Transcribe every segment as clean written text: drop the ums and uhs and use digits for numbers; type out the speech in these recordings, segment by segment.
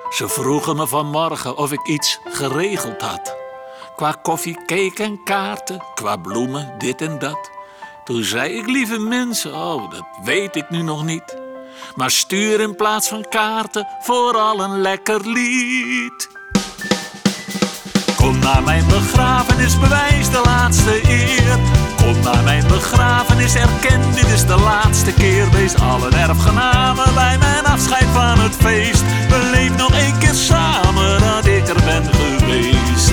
Ze vroegen me vanmorgen of ik iets geregeld had. Qua koffie, cake en kaarten, qua bloemen, dit en dat. Toen zei ik, lieve mensen, oh, dat weet ik nu nog niet. Maar stuur in plaats van kaarten vooral een lekker lied. Kom naar mijn begrafenis, bewijs de laatste eer. Kom naar mijn begrafenis, erken dit is de laatste keer. Wees allen erfgenamen bij mijn afscheid van het feest. Beleef nog één keer samen dat ik er ben geweest.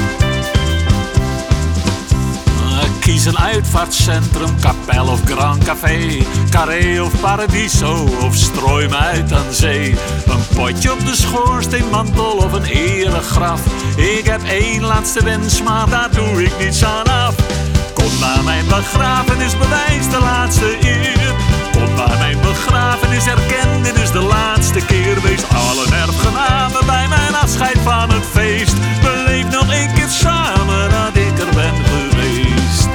Kies een uitvaartcentrum, kapel of Grand Café, Carré of Paradiso of strooi me uit aan zee. Een potje op de schoorsteenmantel of een eregraf. Ik heb één laatste wens, maar daar doe ik niets aan af. Kom naar mijn begrafenis, bewijs de laatste eer. Kom naar mijn begrafenis, erken dit is de laatste keer. Wees allen erfgenamen bij mijn afscheid van het feest. Beleef nog één keer samen dat ik er ben geweest.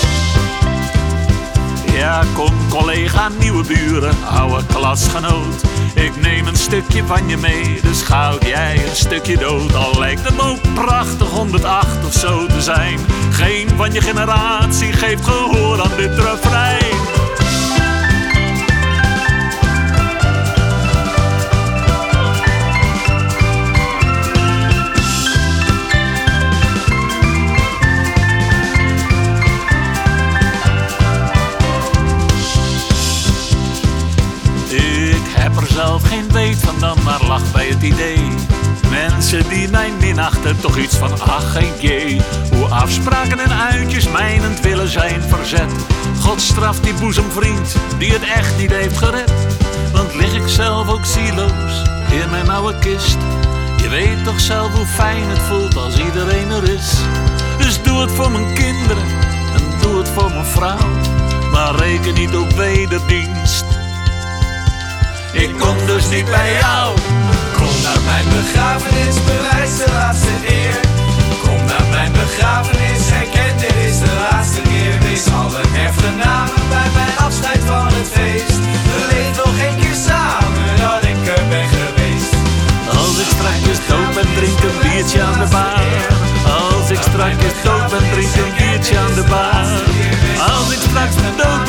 Ja, kom collega, nieuwe buren, oude klasgenoot. Ik neem een stukje van je mee, dus goud jij een stukje dood. Al lijkt het ook prachtig 108 of zo te zijn. Geen van je generatie geeft gehoor aan dit refrein. Zelf geen weet van dan, maar lach bij het idee. Mensen die mij minachten, toch iets van ach en jee. Hoe afspraken en uitjes mijnend willen zijn verzet. God straft die boezemvriend die het echt niet heeft gered. Want lig ik zelf ook zieloos in mijn oude kist. Je weet toch zelf hoe fijn het voelt als iedereen er is. Dus doe het voor mijn kinderen en doe het voor mijn vrouw. Maar reken niet op wederdienst. Ik kom dus niet bij jou. Kom naar mijn begrafenis, bewijs de laatste eer. Kom naar mijn begrafenis, herken dit is de laatste keer. Wees allen erfgenamen bij mijn afscheid van het feest. Beleef nog één keer samen dat ik er ben geweest. Als ik strakjes dood ben, drink een biertje aan de bar. Als ik strakjes dood ben, drink een biertje aan de bar. Als ik straks dood ben,